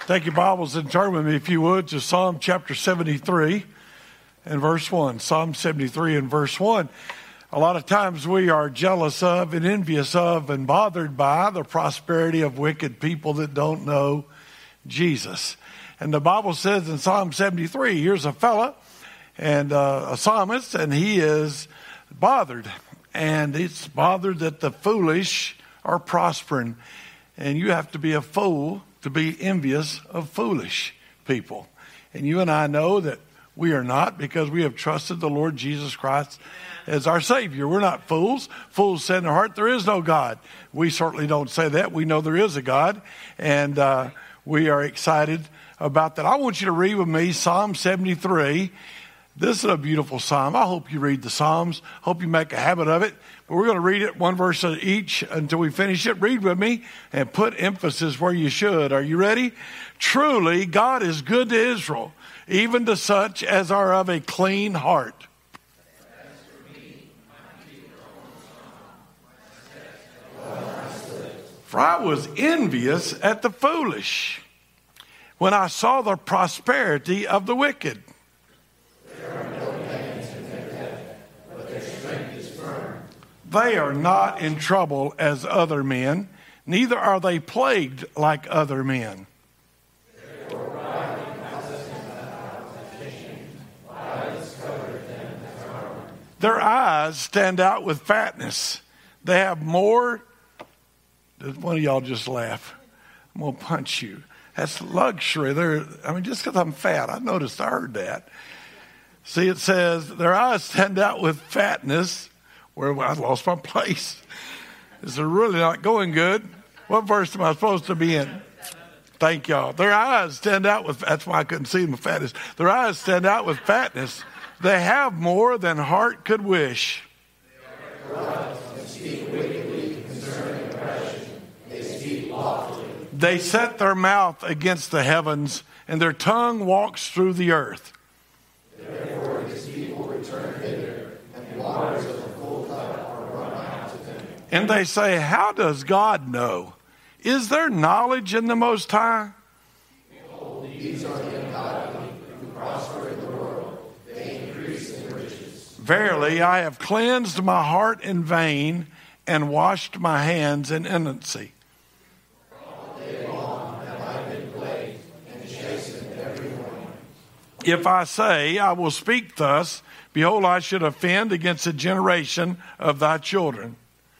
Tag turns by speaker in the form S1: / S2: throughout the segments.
S1: Take your Bibles and turn with me, if you would, to Psalm chapter 73 and verse 1. Psalm 73 and verse 1. A lot of times we are jealous of and envious of and bothered by the prosperity of wicked people that don't know Jesus. And the Bible says in Psalm 73, here's a fella and a psalmist, and he is bothered. And it's bothered that the foolish are prospering. And you have to be a fool to be envious of foolish people. And you and I know that we are not, because we have trusted the Lord Jesus Christ as our Savior. We're not fools. Fools say in their heart, there is no God. We certainly don't say that. We know there is a God, and we are excited about that. I want you to read with me Psalm 73. This is a beautiful psalm. I hope you read the Psalms. Hope you make a habit of it. But we're going to read it one verse each until we finish it. Read with me and put emphasis where you should. Are you ready? Truly, God is good to Israel, even to such as are of a clean heart. For I was envious at the foolish when I saw the prosperity of the wicked. They are not in trouble as other men, neither are they plagued like other men. Their eyes stand out with fatness. They have more. One of y'all just laugh. I'm going to punch you. That's luxury. Just because I'm fat, I heard that. See, it says, their eyes stand out with fatness. Where I lost my place. This is really not going good. What verse am I supposed to be in? Thank y'all. Their eyes stand out with, that's why I couldn't see them with fatness. Their eyes stand out with fatness. They have more than heart could wish. They set their mouth against the heavens, and their tongue walks through the earth. Therefore his people return hither, and the waters of the full cup are run out to them. And they say, how does God know? Is there knowledge in the Most High? Behold, these are the ungodly who prosper in the world. They increase in riches. Verily, I have cleansed my heart in vain and washed my hands in innocency. If I say, I will speak thus, behold, I should offend against a generation of thy children.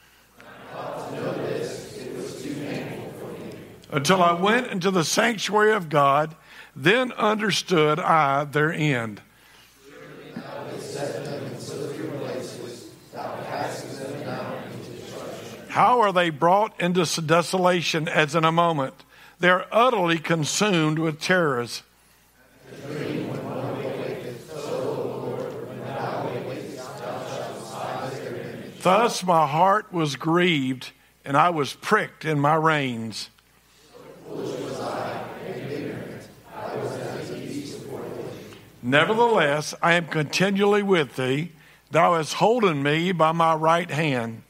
S1: Until I went into the sanctuary of God, then understood I their end. How are they brought into desolation as in a moment? They are utterly consumed with terrors. Thus my heart was grieved, and I was pricked in my reins. Nevertheless, I am continually with thee. Thou hast holden me by my right hand.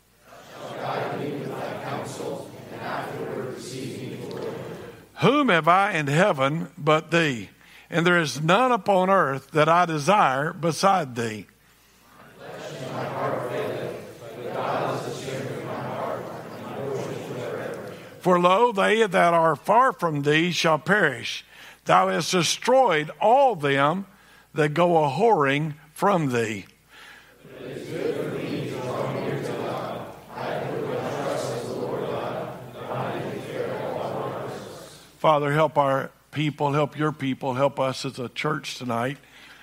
S1: Whom have I in heaven but thee? And there is none upon earth that I desire beside thee. For lo, they that are far from thee shall perish. Thou hast destroyed all them that go a-whoring from thee. Father, help our people, help your people, help us as a church tonight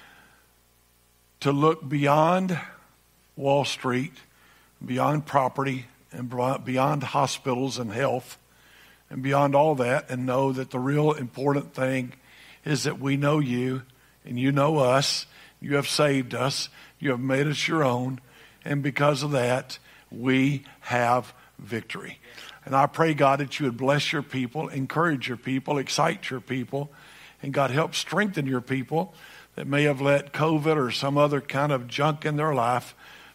S1: to look beyond Wall Street, beyond property, and beyond hospitals and health, and beyond all that, and know that the real important thing is that we know you and you know us. You have saved us. You have made us your own. And because of that, we have victory. And I pray, God, that you would bless your people, encourage your people, excite your people, and God, help strengthen your people that may have let COVID or some other kind of junk in their life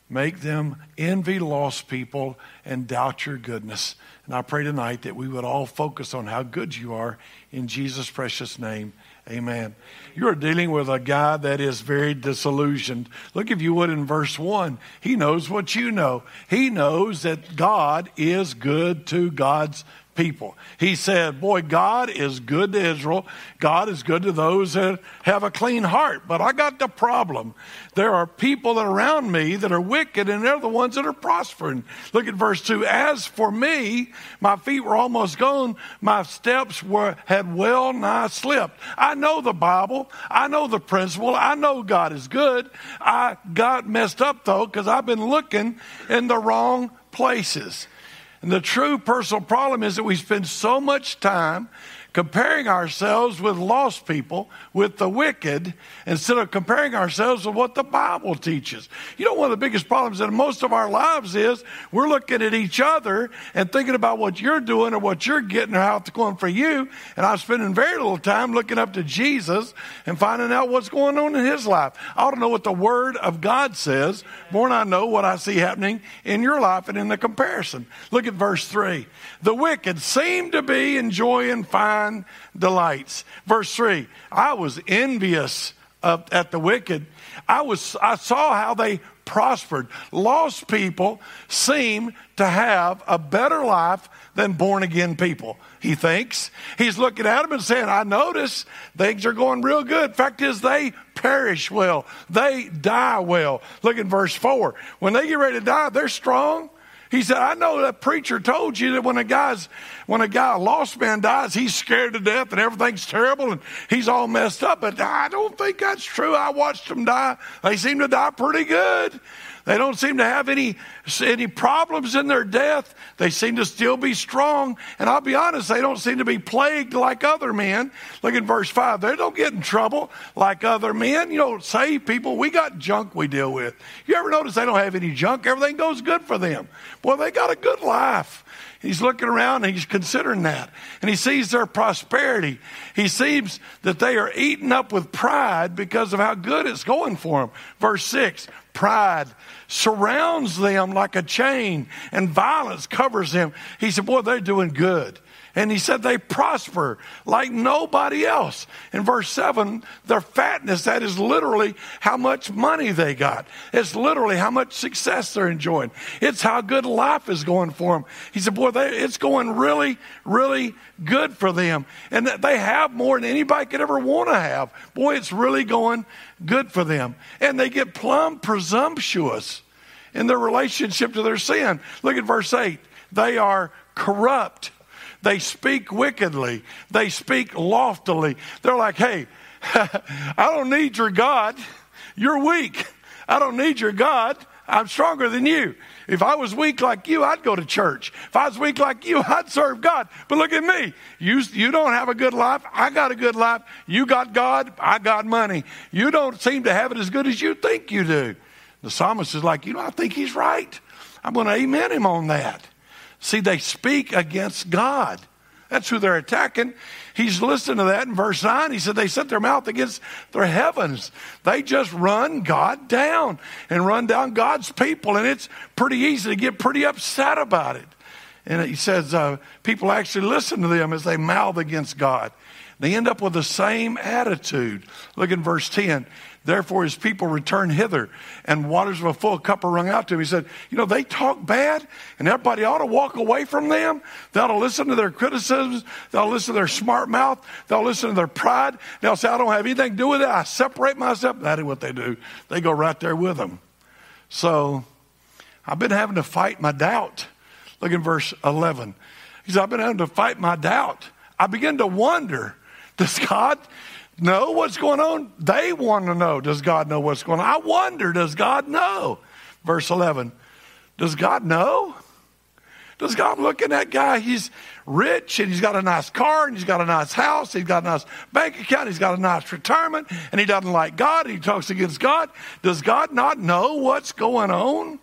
S1: Make them envy lost people and doubt your goodness. And I pray tonight that we would all focus on how good you are in Jesus' precious name. Amen. You are dealing with a guy that is very disillusioned. Look, if you would, in verse 1, he knows what you know. He knows that God is good to God's people. He said, boy, God is good to Israel. God is good to those that have a clean heart. But I got the problem. There are people that are around me that are wicked, and they're the ones that are prospering. Look at verse 2. As for me, my feet were almost gone. My steps had well nigh slipped. I know the Bible. I know the principle. I know God is good. I got messed up, though, because I've been looking in the wrong places. And the true personal problem is that we spend so much time comparing ourselves with lost people, with the wicked, instead of comparing ourselves with what the Bible teaches. You know, one of the biggest problems in most of our lives is we're looking at each other and thinking about what you're doing or what you're getting or how it's going for you. And I'm spending very little time looking up to Jesus and finding out what's going on in his life. I ought to know what the Word of God says more than I know what I see happening in your life and in the comparison. Look at verse 3. The wicked seem to be enjoying fine delights. Verse 3, I was envious at the wicked. I saw how they prospered. Lost people seem to have a better life than born again people. He thinks. He's looking at them and saying, I notice things are going real good. Fact is, they perish well. They die well. Look at verse 4. When they get ready to die, they're strong. He said, I know that preacher told you that when a lost man dies, he's scared to death and everything's terrible and he's all messed up. But I don't think that's true. I watched them die. They seem to die pretty good. They don't seem to have any problems in their death. They seem to still be strong. And I'll be honest, they don't seem to be plagued like other men. Look at verse 5. They don't get in trouble like other men. You know, saved people, we got junk we deal with. You ever notice they don't have any junk? Everything goes good for them. Boy, they got a good life. He's looking around and he's considering that. And he sees their prosperity. He sees that they are eaten up with pride because of how good it's going for them. Verse 6, pride surrounds them like a chain and violence covers them. He said, boy, they're doing good. And he said they prosper like nobody else. In verse 7, their fatness, that is literally how much money they got. It's literally how much success they're enjoying. It's how good life is going for them. He said, boy, it's going really, really good for them. And they have more than anybody could ever want to have. Boy, it's really going good for them. And they get plumb presumptuous in their relationship to their sin. Look at verse 8. They are corrupt. They speak wickedly. They speak loftily. They're like, hey, I don't need your God. You're weak. I don't need your God. I'm stronger than you. If I was weak like you, I'd go to church. If I was weak like you, I'd serve God. But look at me. You don't have a good life. I got a good life. You got God. I got money. You don't seem to have it as good as you think you do. The psalmist is like, I think he's right. I'm going to amen him on that. See, they speak against God. That's who they're attacking. He's listening to that in verse 9. He said they set their mouth against their heavens. They just run God down and run down God's people. And it's pretty easy to get pretty upset about it. And he says people actually listen to them as they mouth against God. They end up with the same attitude. Look in verse 10. Therefore his people return hither, and waters of a full cup are wrung out to him. He said, they talk bad, and everybody ought to walk away from them. They ought to listen to their criticisms. They'll listen to their smart mouth. They'll listen to their pride. They'll say, I don't have anything to do with it. I separate myself. That is what they do. They go right there with them. So I've been having to fight my doubt. Look in verse 11. He said, I've been having to fight my doubt. I begin to wonder, does God know what's going on? They want to know, does God know what's going on? I wonder, does God know? Verse 11, does God know? Does God look at that guy? He's rich and he's got a nice car and he's got a nice house. He's got a nice bank account. He's got a nice retirement and he doesn't like God. He talks against God. Does God not know what's going on?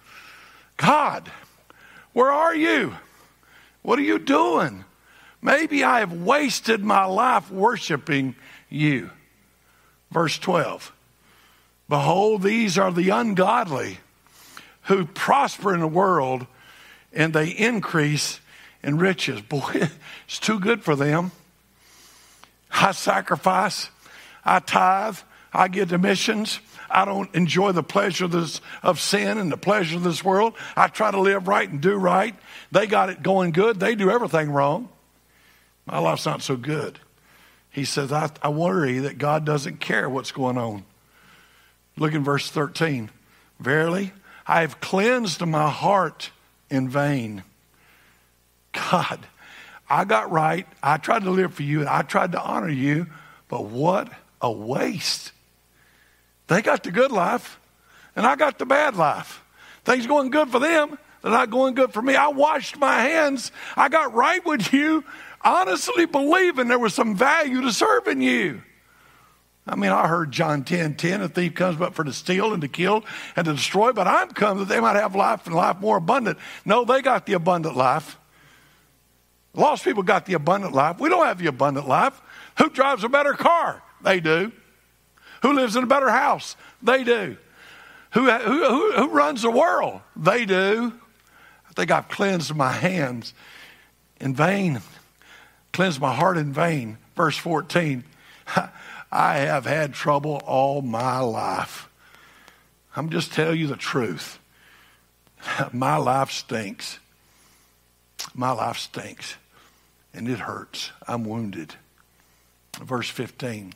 S1: God, where are you? What are you doing? Maybe I have wasted my life worshiping you. Verse 12. Behold, these are the ungodly who prosper in the world and they increase in riches. Boy, it's too good for them. I sacrifice, I tithe, I give to missions. I don't enjoy the pleasure of sin and the pleasure of this world. I try to live right and do right. They got it going good. They do everything wrong. My life's not so good. He says, I worry that God doesn't care what's going on. Look in verse 13. Verily, I have cleansed my heart in vain. God, I got right. I tried to live for you. I tried to honor you. But what a waste. They got the good life, and I got the bad life. Things going good for them. They're not going good for me. I washed my hands. I got right with you, honestly believing there was some value to serving you. I mean, I heard John 10:10, a thief comes but for to steal and to kill and to destroy, but I'm come that they might have life and life more abundant. No, they got the abundant life. Lost people got the abundant life. We don't have the abundant life. Who drives a better car? They do. Who lives in a better house? They do. Who runs the world? They do. I think I've cleansed my hands in vain, cleansed my heart in vain. Verse 14, I have had trouble all my life. I'm just telling you the truth. My life stinks. My life stinks. And it hurts. I'm wounded. Verse 15.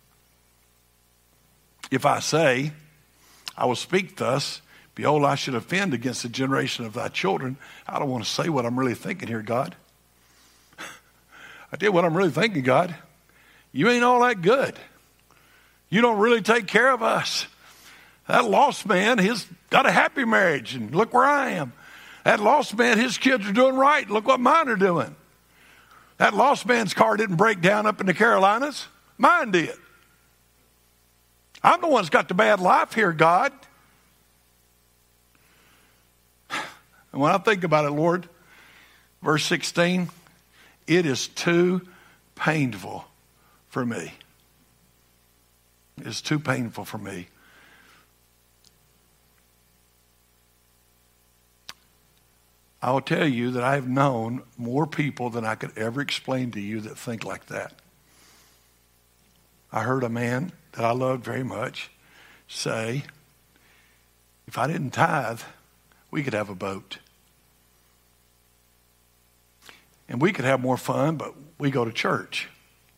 S1: If I say, I will speak thus, behold, I should offend against the generation of thy children. I don't want to say what I'm really thinking here, God. I tell you what I'm really thinking, God. You ain't all that good. You don't really take care of us. That lost man, he's got a happy marriage, and look where I am. That lost man, his kids are doing right. Look what mine are doing. That lost man's car didn't break down up in the Carolinas. Mine did. I'm the one that's got the bad life here, God. And when I think about it, Lord, verse 16, it is too painful for me. It's too painful for me. I will tell you that I have known more people than I could ever explain to you that think like that. I heard a man that I loved very much say, if I didn't tithe, we could have a boat. And we could have more fun, but we go to church.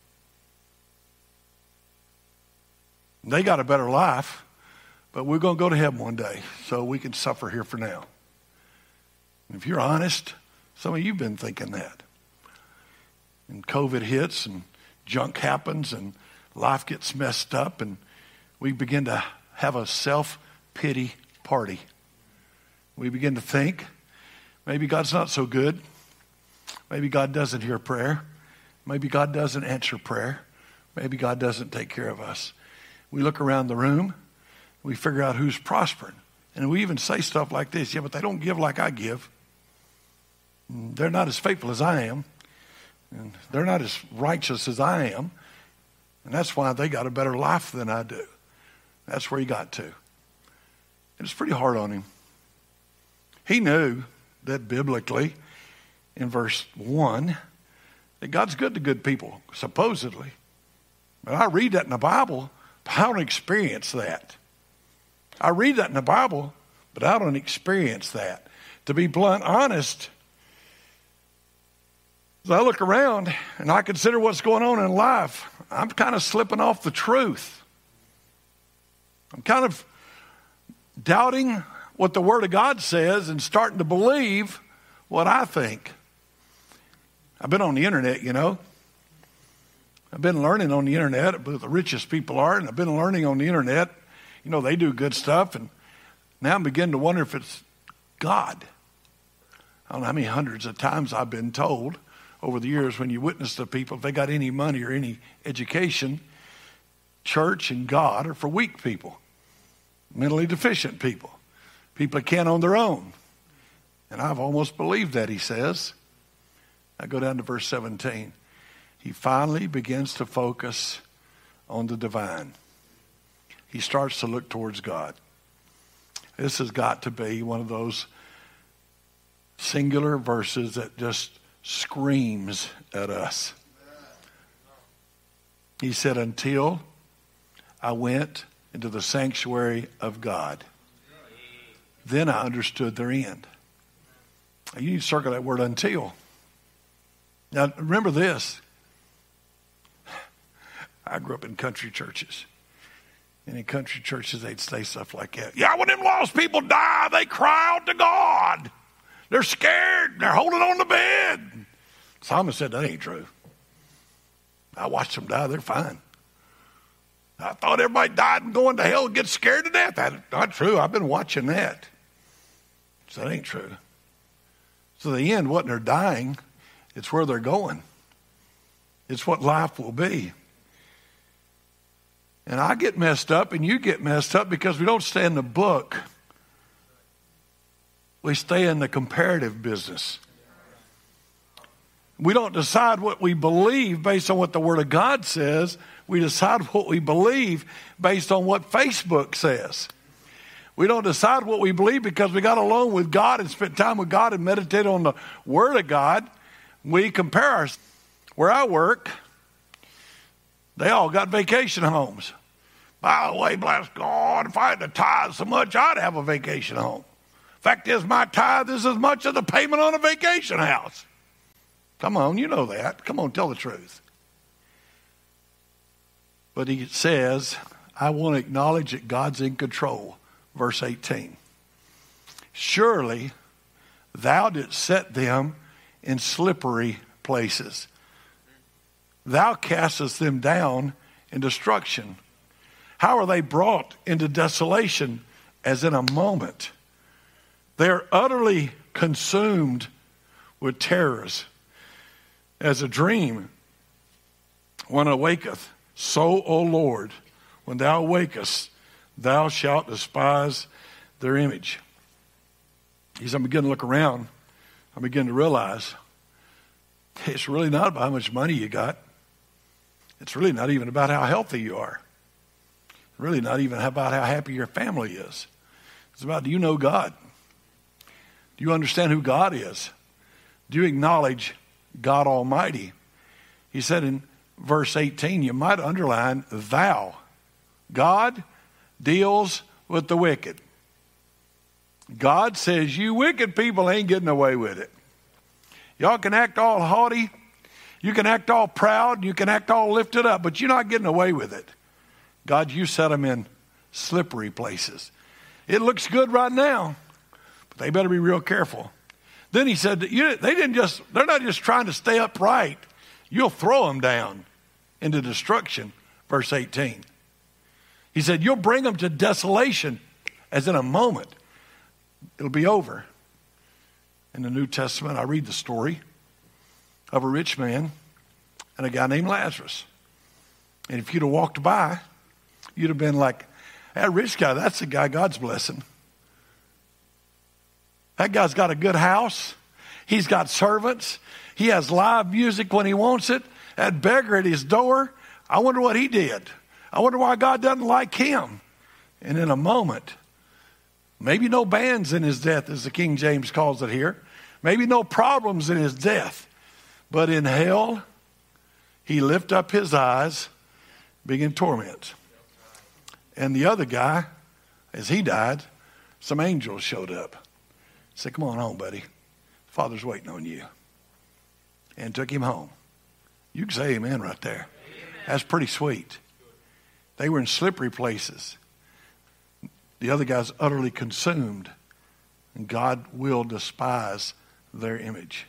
S1: They got a better life, but we're going to go to heaven one day, so we can suffer here for now. If you're honest, some of you have been thinking that. And COVID hits and junk happens and life gets messed up and we begin to have a self-pity party. We begin to think, maybe God's not so good. Maybe God doesn't hear prayer. Maybe God doesn't answer prayer. Maybe God doesn't take care of us. We look around the room, we figure out who's prospering. And we even say stuff like this, yeah, but they don't give like I give. They're not as faithful as I am. And they're not as righteous as I am. And that's why they got a better life than I do. That's where he got to. And it's pretty hard on him. He knew that biblically, in verse 1, that God's good to good people, supposedly. But I read that in the Bible, but I don't experience that. I read that in the Bible, but I don't experience that. To be blunt, honest, as I look around and I consider what's going on in life, I'm kind of slipping off the truth. I'm kind of doubting what the Word of God says and starting to believe what I think. I've been on the internet, you know. I've been learning on the internet who the richest people are, and I've been learning on the internet. You know, they do good stuff, and now I'm beginning to wonder if it's God. I don't know how many hundreds of times I've been told over the years when you witness to people, if they got any money or any education, church and God are for weak people, mentally deficient people, people that can't on their own. And I've almost believed that, he says. I go down to verse 17. He finally begins to focus on the divine. He starts to look towards God. This has got to be one of those singular verses that just screams at us. He said, until I went into the sanctuary of God, then I understood their end. You need to circle that word until. Now, remember this. I grew up in country churches. And in country churches, they'd say stuff like that. Yeah, when them lost people die, they cry out to God. They're scared. They're holding on the bed. Simon said, that ain't true. I watched them die. They're fine. I thought everybody died and going to hell and get scared to death. That's not true. I've been watching that. So that ain't true. So the end wasn't their dying. It's where they're going. It's what life will be. And I get messed up and you get messed up because we don't stay in the book. We stay in the comparative business. We don't decide what we believe based on what the Word of God says. We decide what we believe based on what Facebook says. We don't decide what we believe because we got alone with God and spent time with God and meditated on the Word of God. We compare ourselves. Where I work, they all got vacation homes. By the way, bless God, if I had to tithe so much, I'd have a vacation home. Fact is, my tithe is as much as the payment on a vacation house. Come on, you know that. Come on, tell the truth. But he says, I want to acknowledge that God's in control. Verse 18. Surely thou didst set them in slippery places. Thou castest them down in destruction. How are they brought into desolation as in a moment? They are utterly consumed with terrors. As a dream when awaketh, so, O Lord, when thou awakest, thou shalt despise their image. As I begin to look around, I begin to realize it's really not about how much money you got. It's really not even about how healthy you are. It's really not even about how happy your family is. It's about, do you know God? Do you understand who God is? Do you acknowledge God Almighty? He said in verse 18, you might underline thou. God deals with the wicked. God says you wicked people ain't getting away with it. Y'all can act all haughty. You can act all proud. You can act all lifted up, but you're not getting away with it. God, you set them in slippery places. It looks good right now, but they better be real careful. Then he said, they're not just trying to stay upright. You'll throw them down into destruction. Verse 18. He said, you'll bring them to desolation as in a moment. It'll be over. In the New Testament, I read the story of a rich man and a guy named Lazarus. And if you'd have walked by, you'd have been like, that rich guy, that's the guy God's blessing. That guy's got a good house. He's got servants. He has live music when he wants it. That beggar at his door, I wonder what he did. I wonder why God doesn't like him. And in a moment, maybe no bands in his death, as the King James calls it here. Maybe no problems in his death. But in hell, he lifted up his eyes, being in torment. And the other guy, as he died, some angels showed up. Said, come on home, buddy. Father's waiting on you. And took him home. You can say amen right there. Amen. That's pretty sweet. They were in slippery places. The other guy's utterly consumed. And God will despise their image.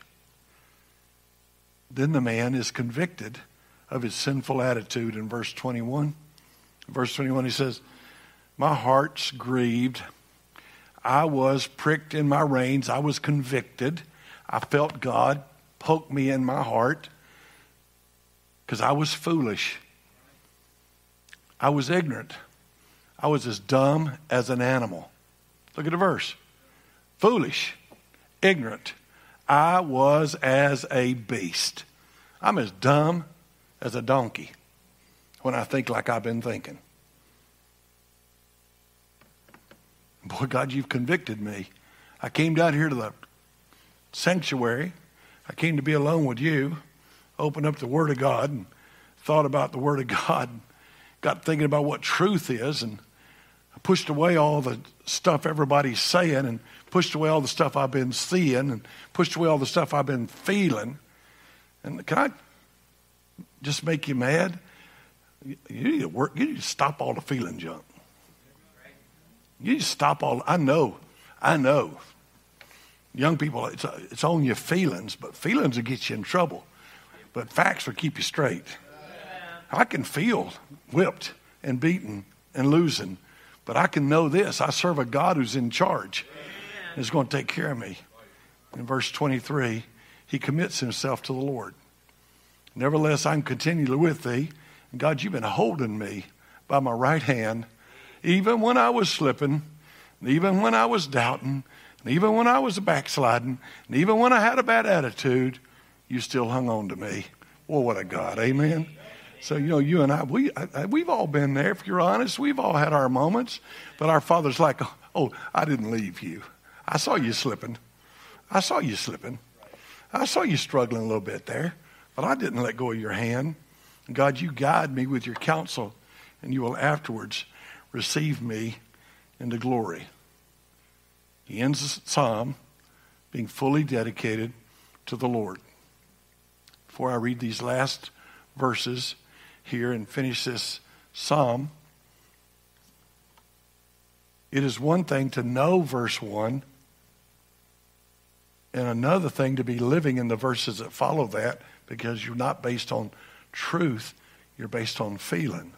S1: Then the man is convicted of his sinful attitude in verse 21. In verse 21 he says, my heart's grieved. I was pricked in my reins. I was convicted. I felt God poke me in my heart because I was foolish. I was ignorant. I was as dumb as an animal. Look at the verse. Foolish, ignorant. I was as a beast. I'm as dumb as a donkey when I think like I've been thinking. Boy, God, you've convicted me. I came down here to the sanctuary. I came to be alone with you, opened up the Word of God and thought about the Word of God, got thinking about what truth is, and I pushed away all the stuff everybody's saying and pushed away all the stuff I've been seeing and pushed away all the stuff I've been feeling. And can I just make you mad? You need to work. You need to stop all the feeling junk. You need to stop all. I know. Young people, it's on your feelings, but feelings will get you in trouble. But facts will keep you straight. I can feel whipped and beaten and losing, but I can know this. I serve a God who's in charge and is going to take care of me. In verse 23, he commits himself to the Lord. Nevertheless, I'm continually with thee. And God, you've been holding me by my right hand, even when I was slipping, and even when I was doubting, and even when I was backsliding, and even when I had a bad attitude, you still hung on to me. Well, what a God. Amen. So, you and I, we've all been there. If you're honest, we've all had our moments. But our Father's like, oh, I didn't leave you. I saw you slipping. I saw you struggling a little bit there. But I didn't let go of your hand. God, you guide me with your counsel, and you will afterwards receive me into glory. He ends the psalm being fully dedicated to the Lord. Before I read these last verses here and finish this psalm, it is one thing to know verse 1 and another thing to be living in the verses that follow that, because you're not based on truth, you're based on feeling.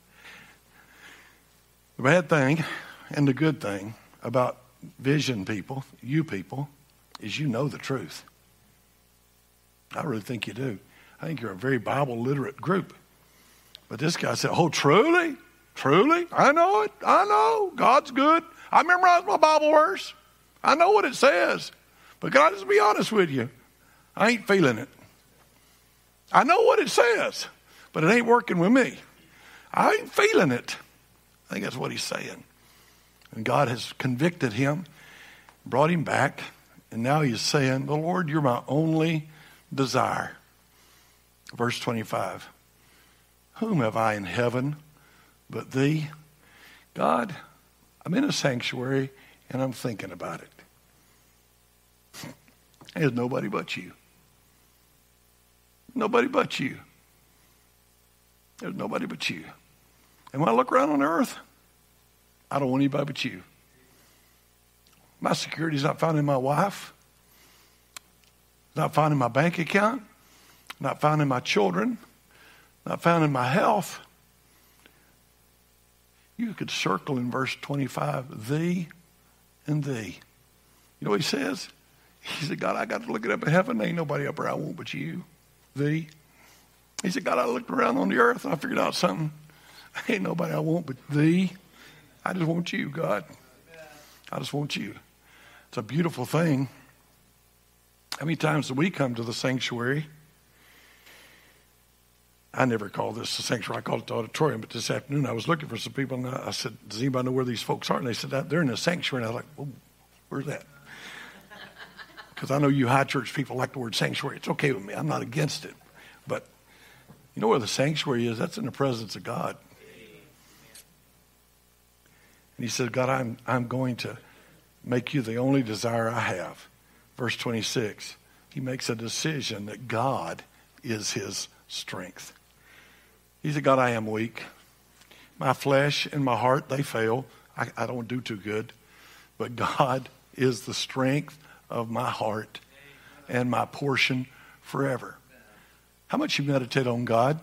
S1: The bad thing and the good thing about vision people, you people, is you know the truth. I really think you do. I think you're a very Bible literate group. But this guy said, oh, truly? Truly? I know it. I know. God's good. I memorized my Bible verse. I know what it says. But can I just be honest with you? I ain't feeling it. I know what it says, but it ain't working with me. I ain't feeling it. I think that's what he's saying. And God has convicted him, brought him back, and now he's saying, the Lord, you're my only desire. Verse 25. Whom have I in heaven but thee? God, I'm in a sanctuary and I'm thinking about it. There's nobody but you. Nobody but you. There's nobody but you. And when I look around on earth, I don't want anybody but you. My security is not found in my wife. Not found in my bank account. Not found in my children. Not found in my health. You could circle in verse 25, thee and thee. You know what he says? He said, God, I got to look it up in heaven. There ain't nobody up there I want but you. Thee. He said, God, I looked around on the earth and I figured out something. Ain't nobody I want but thee. I just want you, God. I just want you. It's a beautiful thing. How many times do we come to the sanctuary? I never call this the sanctuary. I call it the auditorium. But this afternoon I was looking for some people, and I said, does anybody know where these folks are? And they said, they're in the sanctuary. And I was like, well, where's that? Because I know you high church people like the word sanctuary. It's okay with me. I'm not against it. But you know where the sanctuary is? That's in the presence of God. And he said, God, I'm going to make you the only desire I have. Verse 26, he makes a decision that God is his strength. He said, God, I am weak. My flesh and my heart, they fail. I don't do too good. But God is the strength of my heart and my portion forever. How much you meditate on God?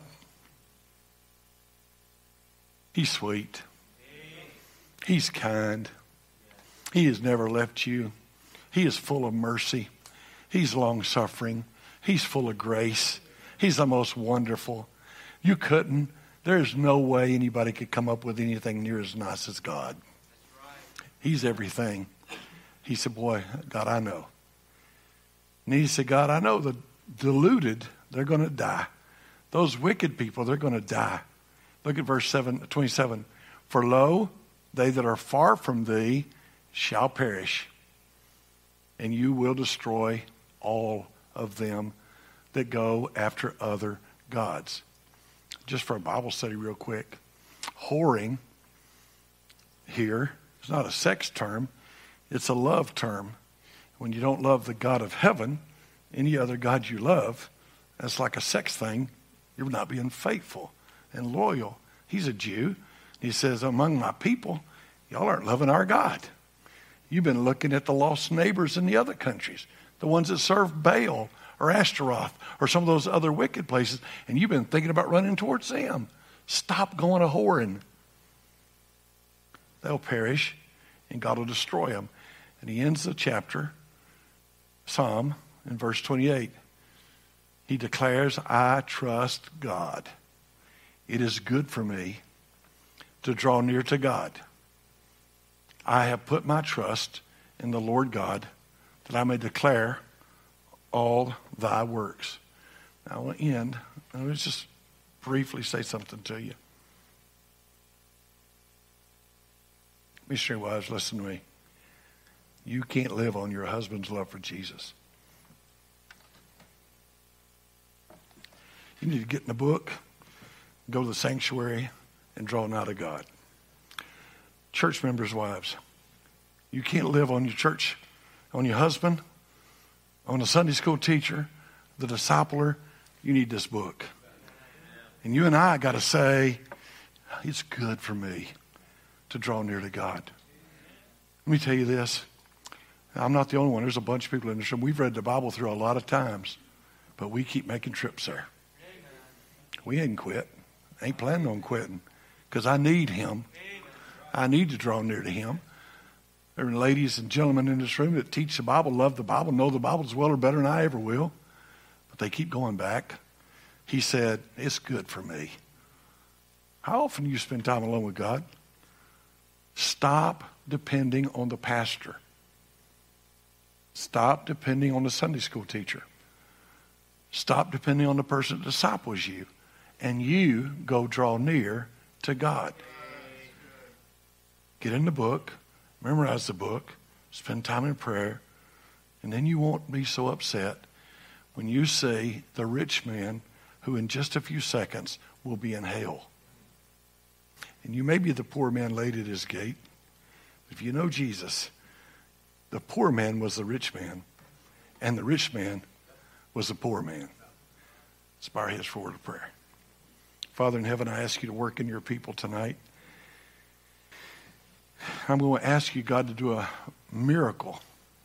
S1: He's sweet. He's kind. He has never left you. He is full of mercy. He's long-suffering. He's full of grace. He's the most wonderful. You couldn't. There's no way anybody could come up with anything near as nice as God. He's everything. He said, boy, God, I know. And he said, God, I know the deluded, they're going to die. Those wicked people, they're going to die. Look at verse 27. For lo, they that are far from thee shall perish, and you will destroy all of them that go after other gods. Just for a Bible study real quick, whoring here is not a sex term, it's a love term. When you don't love the God of heaven, any other God you love, that's like a sex thing. You're not being faithful and loyal. He's a Jew. He says, among my people, y'all aren't loving our God. You've been looking at the lost neighbors in the other countries, the ones that serve Baal or Ashtaroth or some of those other wicked places, and you've been thinking about running towards them. Stop going a whoring. They'll perish, and God will destroy them. And he ends the chapter, Psalm, in verse 28. He declares, I trust God. It is good for me to draw near to God. I have put my trust in the Lord God, that I may declare all thy works. Now I will end. Let me just briefly say something to you. Missionary wives, listen to me. You can't live on your husband's love for Jesus. You need to get in the book, go to the sanctuary, and draw nigh to God. Church members' wives, you can't live on your church, on your husband, on a Sunday school teacher, the discipler. You need this book. And you and I got to say, it's good for me to draw near to God. Let me tell you this. I'm not the only one. There's a bunch of people in this room. We've read the Bible through a lot of times, but we keep making trips there. We ain't quit. Ain't planning on quitting, because I need him. I need to draw near to him. There are ladies and gentlemen in this room that teach the Bible, love the Bible, know the Bible as well or better than I ever will, but they keep going back. He said, it's good for me. How often do you spend time alone with God? Stop depending on the pastor. Stop depending on the Sunday school teacher. Stop depending on the person that disciples you. And you go draw near to God. Get in the book, memorize the book, spend time in prayer, and then you won't be so upset when you see the rich man who in just a few seconds will be in hell. And you may be the poor man laid at his gate. If you know Jesus, the poor man was the rich man, and the rich man was the poor man. Let's bow our heads forward to prayer. Father in heaven, I ask you to work in your people tonight. I'm going to ask you, God, to do a miracle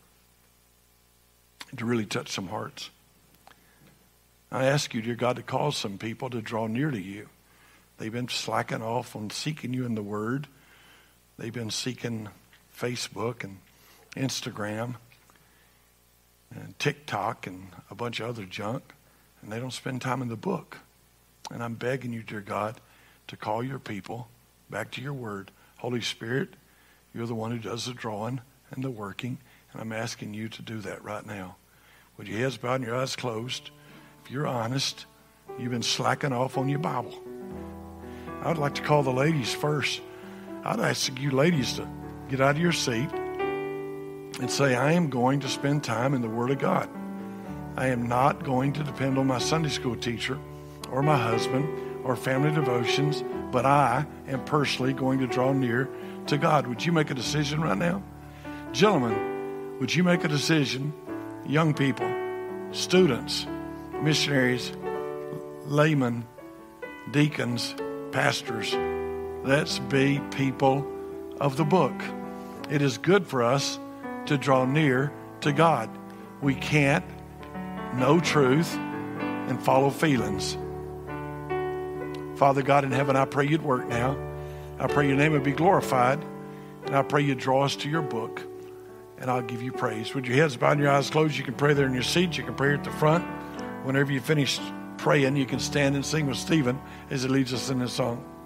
S1: to really touch some hearts. I ask you, dear God, to cause some people to draw near to you. They've been slacking off on seeking you in the Word. They've been seeking Facebook and Instagram and TikTok and a bunch of other junk, and they don't spend time in the book. And I'm begging you, dear God, to call your people back to your Word. Holy Spirit, you're the one who does the drawing and the working, and I'm asking you to do that right now. With your heads bowed and your eyes closed, if you're honest, you've been slacking off on your Bible. I'd like to call the ladies first. I'd ask you ladies to get out of your seat and say, I am going to spend time in the Word of God. I am not going to depend on my Sunday school teacher or my husband or family devotions, but I am personally going to draw near to God. Would you make a decision right now? Gentlemen, would you make a decision? Young people, students, missionaries, laymen, deacons, pastors, let's be people of the book. It is good for us to draw near to God. We can't know truth and follow feelings. Father God in heaven, I pray you'd work now. I pray your name would be glorified. And I pray you draw us to your book. And I'll give you praise. With your heads bowed and your eyes closed, you can pray there in your seat. You can pray at the front. Whenever you finish praying, you can stand and sing with Stephen as he leads us in this song.